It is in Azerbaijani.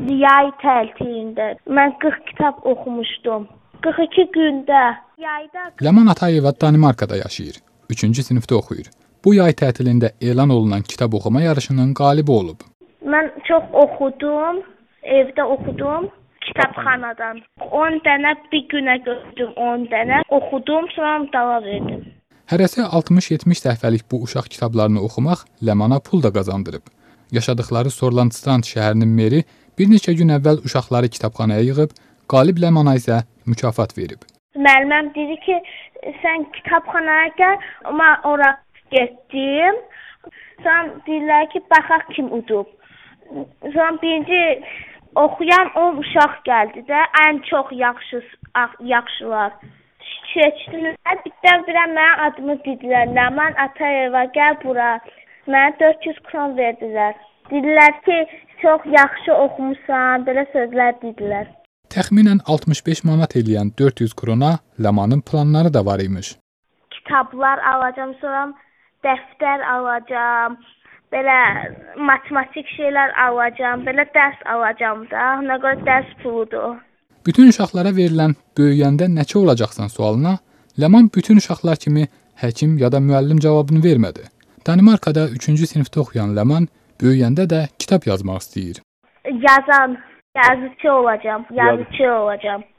Yay tətilində mən 40 kitab oxumuşdum. 42 gündə. Yayda Ləman Atayeva Danimarkada yaşayır. 3-cü sinifdə oxuyur. Bu yay tətilində elan olunan kitab oxuma yarışının qalibi olub. mən çox oxudum, evdə oxudum. Kitabxanadan 10 dənə bir günə götürdüm, 10 dənə oxudum, sonra dava verdim. Hərəsi 60-70 səhifəlik bu uşaq kitablarını oxumaq Ləmana pul da qazandırıb. Yaşadıkları Sorlandstrand şəhərinin meri bir neçə gün əvvəl uşaqları kitabxanaya yığıb, qalib Ləmana isə mükafat verib. Müəlliməm dedi ki, sən kitabxanaya gəl, mən ora getdim. Sonra deyirlər ki, baxaq kim udub. Sonra birinci oxuyan 10 uşaq gəldi də, ən çox yaxşılar. Seçdilər, birdən mənim adımı dedilər. Ləman Atayeva, gəl bura. Mənə 400 kron verdilər. Dedilər ki, çox yaxşı oxumusan, belə sözlər dedilər. Təxminən 65 manat eləyən 400 krona Ləmanın planları da var imiş. Kitablar alacağam, sonra dəftər alacağam, belə matematik şeylər alacağam, belə dərs alacağam da, ona görə dərs puludur. Bütün uşaqlara verilən böyüyəndə nəçə olacaqsan sualına Ləman bütün uşaqlar kimi həkim ya da müəllim cavabını vermədi. Danimarkada 3-cü sinifdə oxuyan Ləman böyüyəndə də kitab yazmaq istəyir. Yazıcı olacağam.